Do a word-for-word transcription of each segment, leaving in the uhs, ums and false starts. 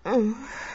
嗯。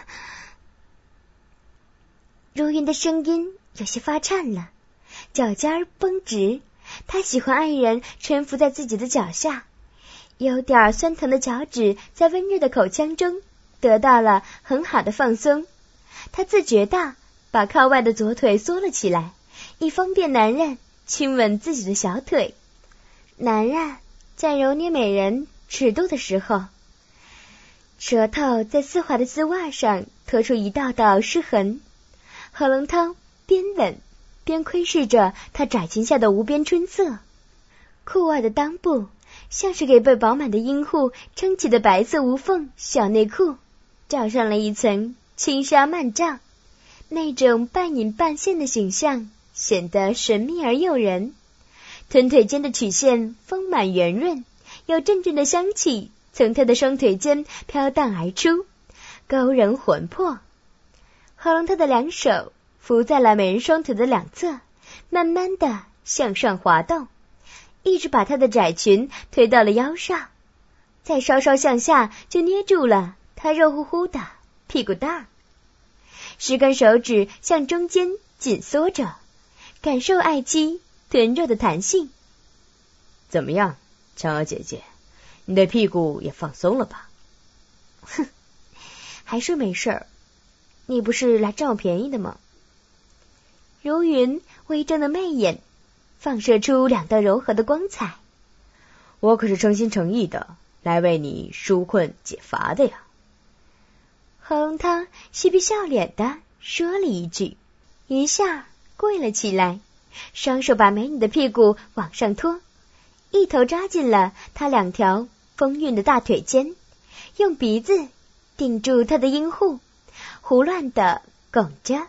如云的声音有些发颤了，脚尖儿绷直，她喜欢爱人蜷伏在自己的脚下，有点酸疼的脚趾在温热的口腔中得到了很好的放松。她自觉地把靠外的左腿缩了起来，以方便男人亲吻自己的小腿。男人在揉捏美人尺度的时候，舌头在丝滑的丝袜上拖出一道道湿痕。何龙涛边吻边窥视着他窄裙下的无边春色，裤外的裆部像是给被饱满的阴户撑起的白色无缝小内裤罩上了一层轻纱幔帐，那种半隐半现的形象显得神秘而诱人。臀腿间的曲线丰满圆润，有阵阵的香气从他的双腿间飘荡而出，勾人魂魄。何龙涛的两手扶在了美人双腿的两侧，慢慢的向上滑动，一直把她的窄裙推到了腰上，再稍稍向下就捏住了她肉乎乎的屁股蛋儿。十根手指向中间紧缩着，感受爱妻臀肉的弹性。 怎么样，嫦娥姐姐，你的屁股也放松了吧？ 哼，还是没事儿。你不是来占我便宜的吗？如云微睁的媚眼放射出两道柔和的光彩。 我可是诚心诚意的来为你纾困解乏的呀。 何龙涛嬉皮笑脸的说了一句，一下跪了起来，双手把美女的屁股往上拖，一头扎进了她两条丰韵的大腿间，用鼻子顶住她的阴户，胡乱的拱着。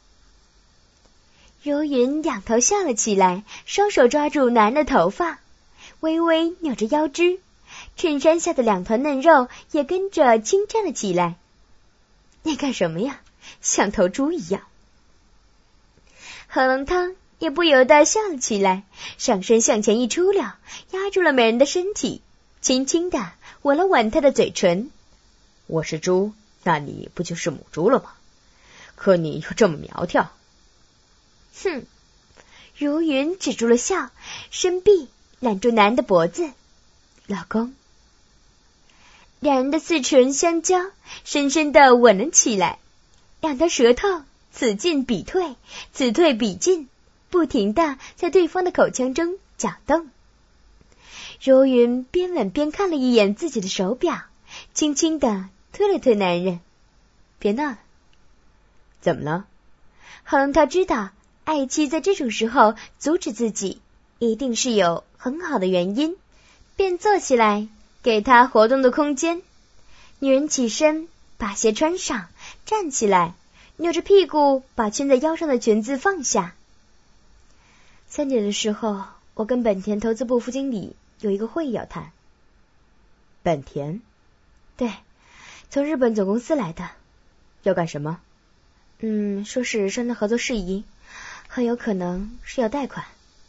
如云仰头笑了起来，双手抓住男人的头发，微微扭着腰肢，衬衫下的两团嫩肉也跟着轻颤了起来。你干什么呀？像头猪一样。何龙涛也不由得笑了起来，上身向前一出溜，压住了美人的身体，轻轻地吻了吻她的嘴唇。 我是猪，那你不就是母猪了吗？可你又这么苗条。 哼！如云止住了笑，伸臂揽住男人的脖子。老公。两人的四唇相交，深深地吻了起来，两条舌头此进彼退，此退彼进，不停地在对方的口腔中搅动。如云边吻边看了一眼自己的手表，轻轻地推了推男人。别闹了。 怎么了？ 何龙涛知道爱妻在这种时候阻止自己一定是有很好的原因，便坐起来给她活动的空间。女人起身把鞋穿上，站起来，扭着屁股把圈在腰上的裙子放下。三点的时候，我跟本田投资部副经理有一个会议要谈。 本田？ 对，从日本总公司来的。 要干什么？ 嗯，说是商谈合作事宜，很有可能是要贷款。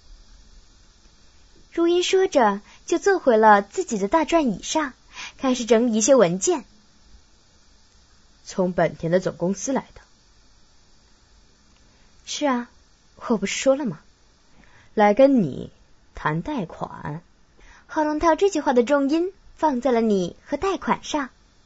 如音说着就坐回了自己的大转椅上，开始整理一些文件。 从本田的总公司来的。 是啊，我不是说了吗？ 来跟你谈贷款。 何龙涛这句话的重音放在了你和贷款上。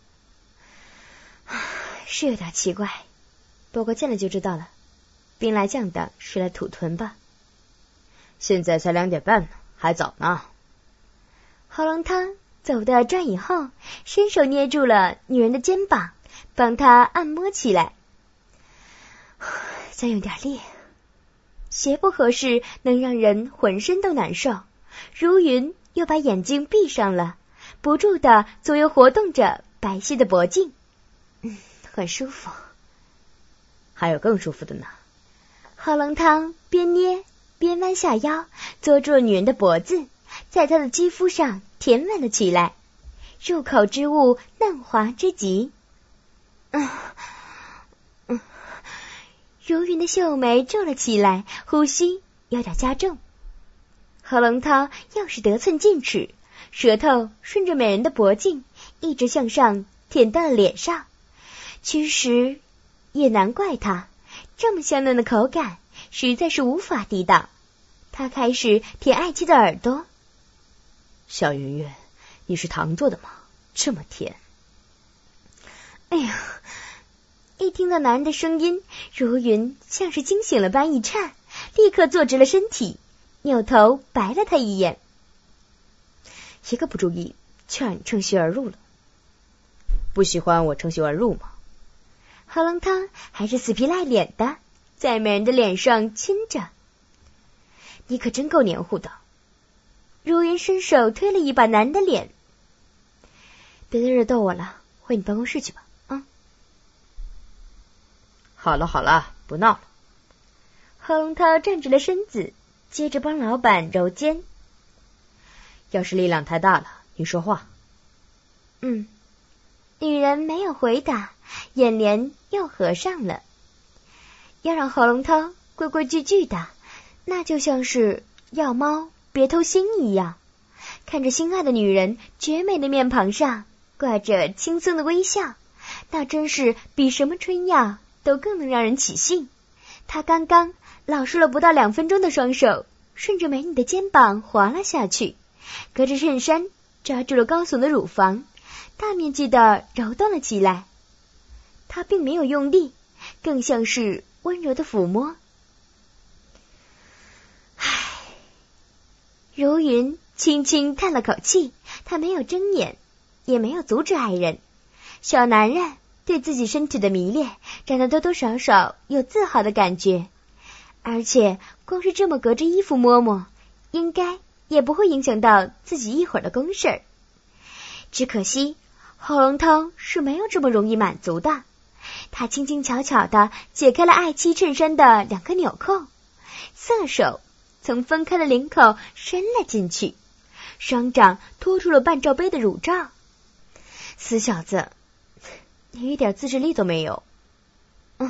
是有点奇怪，不过见了就知道了。兵来将挡，水来土屯吧。 现在才两点半呢，还早呢。 何龙涛走到转椅后，伸手捏住了女人的肩膀，帮她按摩起来。再用点力，鞋不合适能让人浑身都难受。如云又把眼睛闭上了，不住地左右活动着白皙的脖颈。嗯，很舒服。 还有更舒服的呢。 何龙涛边捏边弯下腰，捉住了女人的脖子，在她的肌肤上舔吻了起来，入口之物嫩滑之极。嗯嗯，如云的秀眉皱了起来，呼吸有点加重。何龙涛又是得寸进尺，舌头顺着美人的脖颈一直向上舔到了脸上， 其实也难怪他，这么香嫩的口感实在是无法抵挡。他开始舔爱妻的耳朵。 小云云，你是糖做的吗？这么甜。 哎呀，一听到男人的声音，如云像是惊醒了般一颤，立刻坐直了身体，扭头白了他一眼。 一个不注意就让你趁虚而入了。不喜欢我趁虚而入吗？ 喉咙汤还是死皮赖脸的在美人的脸上亲着。 你可真够黏糊的。 如云伸手推了一把男人的脸。 别在这逗我了，回你办公室去吧。啊！好了好了，不闹了。 何龙涛站直了身子，接着帮老板揉肩。 要是力量太大了，你说话。 嗯。女人没有回答，眼帘又合上了。要让何龙涛规规矩矩的，那就像是要猫别偷腥一样。看着心爱的女人绝美的面庞上挂着轻松的微笑，那真是比什么春药都更能让人起兴。他刚刚老实了不到两分钟的双手顺着美女的肩膀滑了下去，隔着衬衫抓住了高耸的乳房，大面积的揉动了起来。他并没有用力，更像是温柔的抚摸。唉，如云轻轻叹了口气，他没有睁眼，也没有阻止爱人。小男人对自己身体的迷恋，让他多多少少有自豪的感觉，而且光是这么隔着衣服摸摸，应该也不会影响到自己一会儿的公事儿。只可惜喉咙汤是没有这么容易满足的。他轻轻巧巧地解开了爱妻衬衫的两个纽扣，色手从分开的领口伸了进去，双掌托出了半罩杯的乳罩。 死小子，你一点自制力都没有。 嗯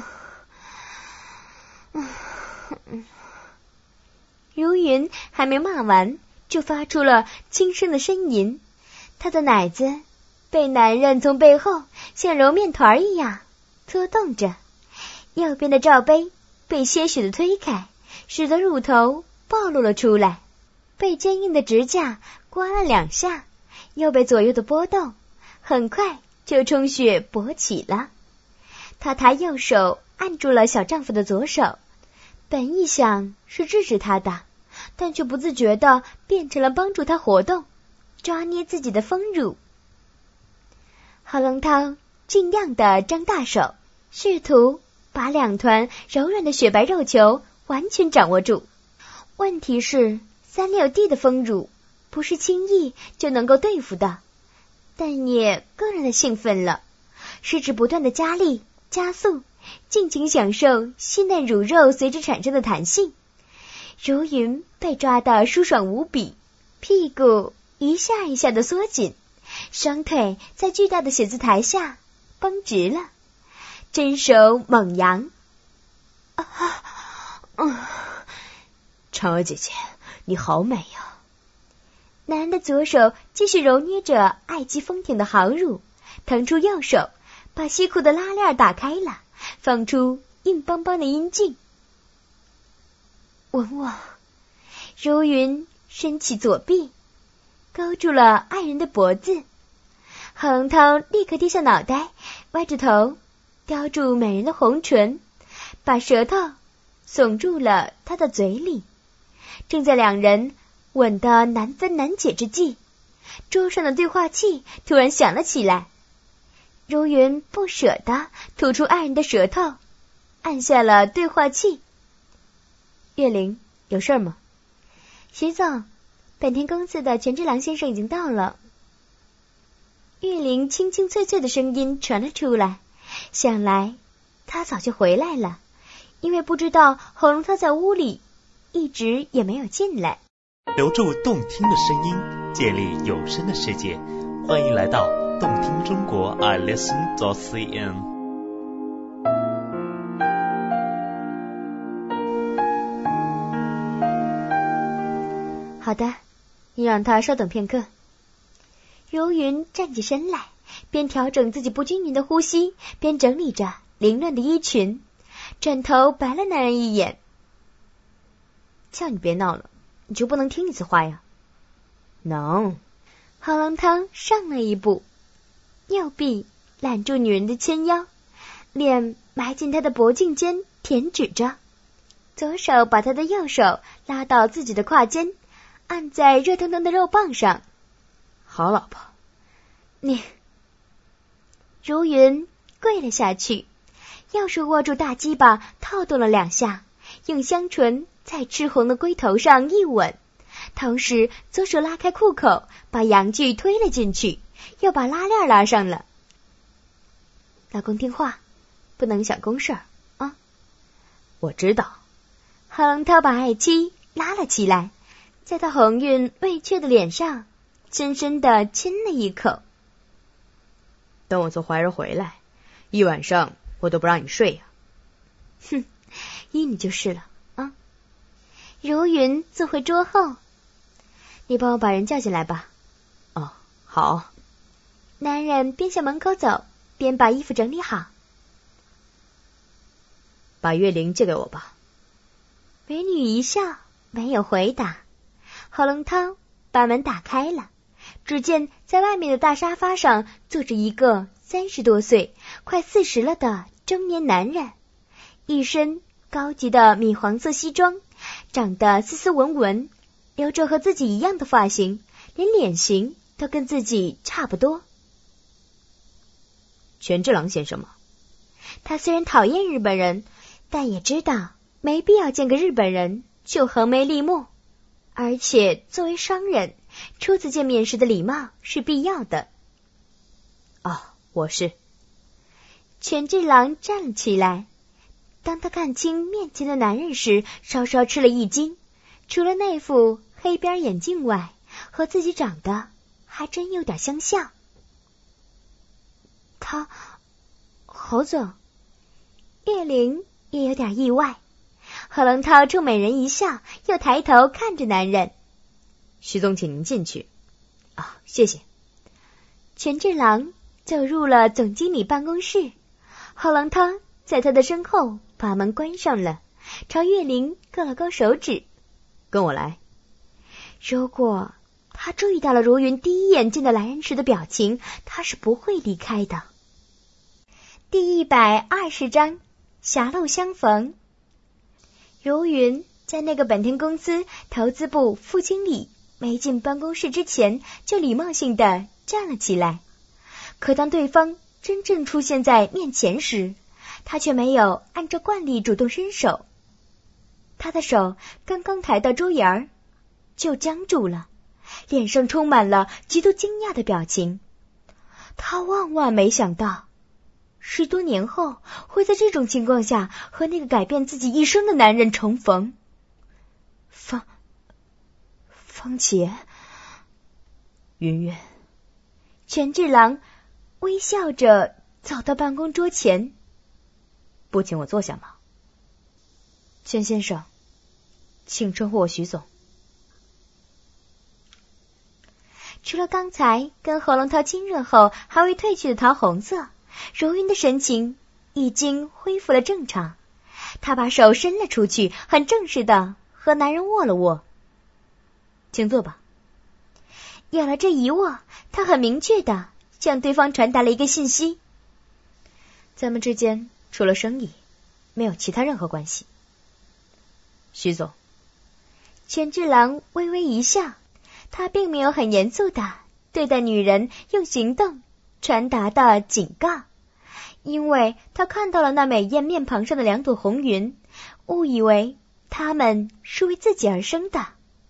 嗯嗯，如云还没骂完，就发出了轻声的呻吟。她的奶子被男人从背后像揉面团一样搓动着，右边的罩杯被些许的推开，使得乳头暴露了出来，被坚硬的指甲刮了两下，又被左右的波动，很快就充血勃起了。他抬右手按住了小丈夫的左手，本意想是制止他的，但却不自觉地变成了帮助他活动，抓捏自己的丰乳。何龙涛尽量地张大手，试图把两团柔软的雪白肉球完全掌握住。问题是三六 D 的丰乳不是轻易就能够对付的，但也更让他兴奋了，食指不断的加力加速，尽情享受细嫩乳肉随之产生的弹性。如云被抓到舒爽无比，屁股一下一下的缩紧，双腿在巨大的写字台下绷直了，真手猛扬。啊嗯， 嫦娥姐姐，你好美呀！ 男人的左手继续揉捏着爱肌丰挺的好乳，腾出右手把西裤的拉链打开了，放出硬邦邦的阴茎。吻我！如云伸起左臂勾住了爱人的脖子，恒涛立刻低下脑袋，歪着头叼住美人的红唇，把舌头耸入了她的嘴里。正在两人吻得难分难解之际，桌上的对话器突然响了起来。如云不舍得吐出爱人的舌头，按下了对话器。 月玲，有事吗？ 徐总，本田公司的权之郎先生已经到了。月玲清清脆脆的声音传了出来，想来他早就回来了，因为不知道喉咙他在屋里一直也没有进来。 留住动听的声音，建立有声的世界，欢迎来到动听中国 I listen dot c n。 好的，你让他稍等片刻。如云站起身来， 边调整自己不均匀的呼吸，边整理着凌乱的衣裙，转头白了男人一眼。 叫你别闹了，你就不能听一次话呀？能。 郝龙涛上了一步，右臂揽住女人的纤腰，脸埋进她的脖颈间舔指着，左手把她的右手拉到自己的胯间，按在热腾腾的肉棒上。 好老婆， 你。如云跪了下去，右手握住大鸡巴套动了两下，用香唇在赤红的龟头上一吻，同时左手拉开裤口，把阳具推了进去，又把拉链拉上了。老公听话，不能想公事儿啊。 我知道。 郝龙涛把爱妻拉了起来，在她红晕未却的脸上深深地亲了一口。 等我从怀柔回来，一晚上我都不让你睡呀、 啊。哼，依你就是了啊。如云坐回桌后，你帮我把人叫进来吧。 哦，好。 男人边向门口走，边把衣服整理好。 把月玲借给我吧。 美女一笑，没有回答。郝龙涛把门打开了，只见在外面的大沙发上坐着一个三十多岁、快四十了的中年男人，一身高级的米黄色西装，长得斯斯文文，留着和自己一样的发型，连脸型都跟自己差不多。 权志郎先生吗？ 他虽然讨厌日本人，但也知道没必要见个日本人就横眉立目，而且作为商人，初次见面时的礼貌是必要的。 哦，我是。 权志郎站了起来，当他看清面前的男人时，稍稍吃了一惊，除了那副黑边眼镜外，和自己长得还真有点相像。他，侯总。月玲也有点意外。郝龙涛冲美人一笑，又抬头看着男人。 徐总，请您进去。啊，谢谢。 权志郎走入了总经理办公室，郝龙涛在他的身后把门关上了，朝月玲勾了勾手指。 跟我来。 如果他注意到了如云第一眼见到男人时的表情，他是不会离开的。第一百二十章狭路相逢。如云在那个本田公司投资部副经理没进办公室之前，就礼貌性地站了起来，可当对方真正出现在面前时，他却没有按照惯例主动伸手。他的手刚刚抬到桌沿儿，就僵住了，脸上充满了极度惊讶的表情。他万万没想到，十多年后会在这种情况下和那个改变自己一生的男人重逢。方方杰， 云云。 权志郎微笑着走到办公桌前。 不请我坐下吗？权先生，请称呼我徐总。 除了刚才跟何龙涛亲热后还未褪去的桃红色，如云的神情已经恢复了正常。他把手伸了出去，很正式的和男人握了握。 请坐吧。 有了这一握，他很明确的向对方传达了一个信息： 咱们之间除了生意，没有其他任何关系。徐总。 权志郎微微一笑，他并没有很严肃的对待女人用行动传达的警告，因为他看到了那美艳面庞上的两朵红云，误以为他们是为自己而生的。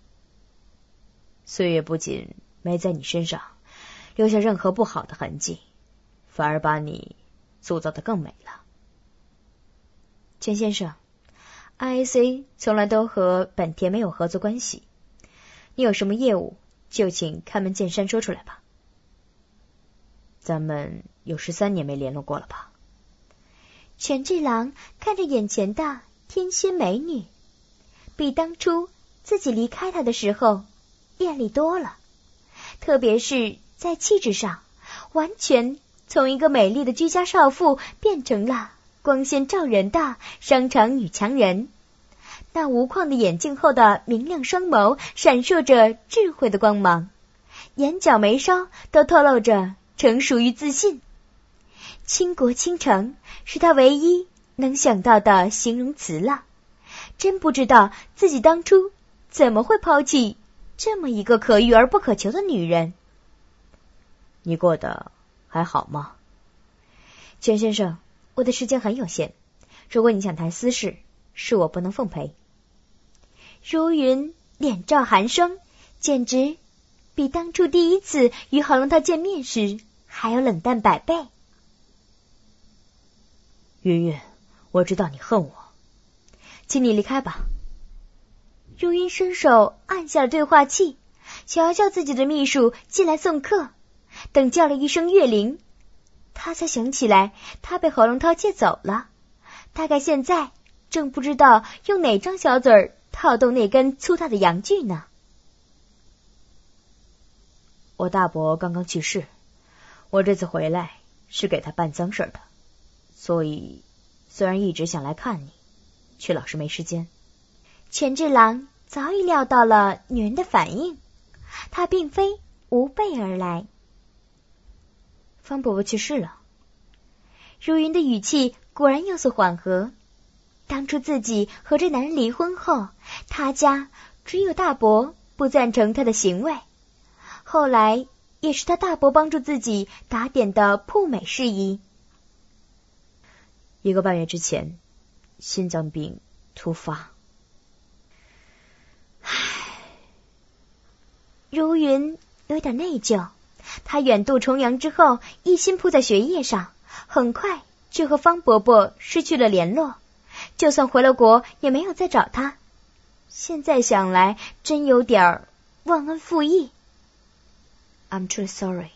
岁月不仅没在你身上留下任何不好的痕迹，反而把你塑造得更美了。权先生， I A C 从来都和本田没有合作关系，你有什么业务就请开门见山说出来吧。咱们有十三年没联络过了吧？ 权志郎看着眼前的天仙美女，比当初自己离开她的时候艳丽多了，特别是在气质上，完全从一个美丽的居家少妇变成了光鲜照人的商场女强人。那无框的眼镜后的明亮双眸闪烁着智慧的光芒，眼角眉梢都透露着成熟与自信。倾国倾城是他唯一能想到的形容词了。真不知道自己当初怎么会抛弃这么一个可遇而不可求的女人。 你过得还好吗？ 全先生，我的时间很有限，如果你想谈私事，是我不能奉陪。如云脸罩寒霜，简直比当初第一次与郝龙涛见面时还要冷淡百倍。 云云，我知道你恨我， 请你离开吧。如云伸手按下了对话器，想要叫自己的秘书进来送客。等叫了一声月龄，他才想起来他被郝龙涛借走了，大概现在正不知道用哪张小嘴儿套动那根粗大的阳具呢。 我大伯刚刚去世，我这次回来是给他办丧事的，所以虽然一直想来看你，却老是没时间。 权志郎早已料到了女人的反应，他并非无备而来。 方伯伯去世了。 如云的语气果然有所缓和。当初自己和这男人离婚后，他家只有大伯不赞成他的行为，后来也是他大伯帮助自己打点的铺美事宜。 一个半月之前，心脏病突发。 唉，如云有点内疚，他远渡重洋之后，一心扑在学业上，很快就和方伯伯失去了联络，就算回了国也没有再找他。现在想来真有点忘恩负义。 I'm truly sorry。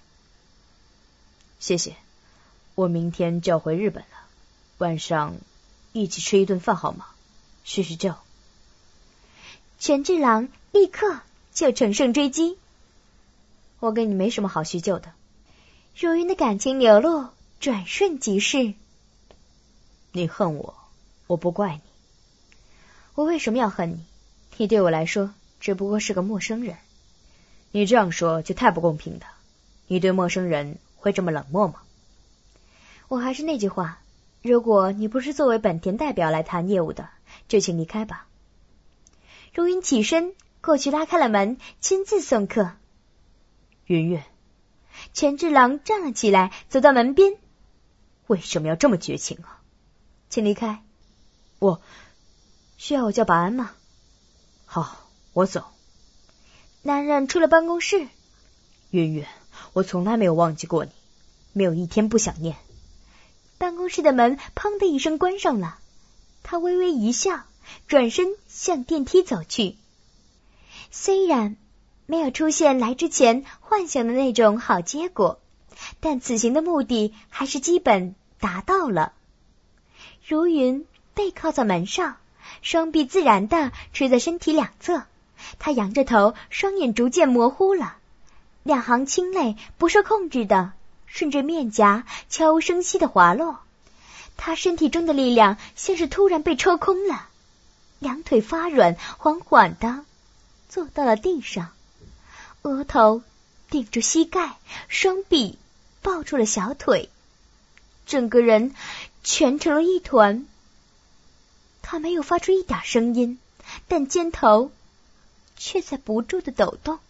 谢谢，我明天就要回日本了，晚上一起吃一顿饭好吗？叙叙旧。 权志郎立刻就乘胜追击。 我跟你没什么好叙旧的。 如云的感情流露转瞬即逝。 你恨我，我不怪你。 我为什么要恨你？你对我来说只不过是个陌生人。 你这样说就太不公平的。你对陌生人会这么冷漠吗？ 我还是那句话，如果你不是作为本田代表来谈业务的，就请离开吧。如云起身过去拉开了门，亲自送客。 云云。 权志郎站了起来，走到门边。 为什么要这么绝情啊？ 请离开。 我需要我叫保安吗？ 好，我走。 男人出了办公室。 云云，我从来没有忘记过你，没有一天不想念。 办公室的门砰的一声关上了，他微微一笑，转身向电梯走去。虽然没有出现来之前幻想的那种好结果，但此行的目的还是基本达到了。如云背靠在门上，双臂自然地垂在身体两侧，他仰着头，双眼逐渐模糊了，两行清泪不受控制的顺着面颊悄无声息地滑落。他身体中的力量像是突然被抽空了，两腿发软，缓缓地坐到了地上，额头顶住膝盖，双臂抱住了小腿，整个人蜷成了一团。他没有发出一点声音，但肩头却在不住地抖动。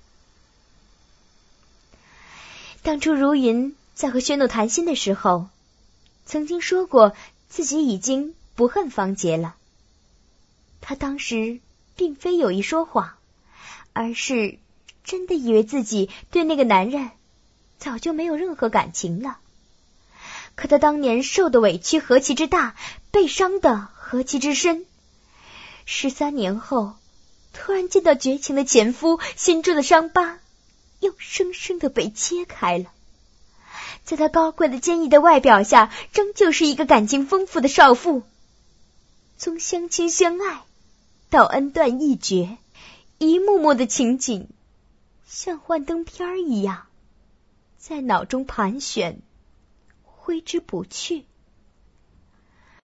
当初如云在和薛诺谈心的时候，曾经说过自己已经不恨方杰了。他当时并非有意说谎，而是真的以为自己对那个男人早就没有任何感情了。可他当年受的委屈何其之大，被伤的何其之深。十三年后，突然见到绝情的前夫，心中的伤疤又生生的被切开了。在他高贵的坚毅的外表下，仍旧是一个感情丰富的少妇。从相亲相爱到恩断义绝，一幕幕的情景像幻灯片一样在脑中盘旋挥之不去。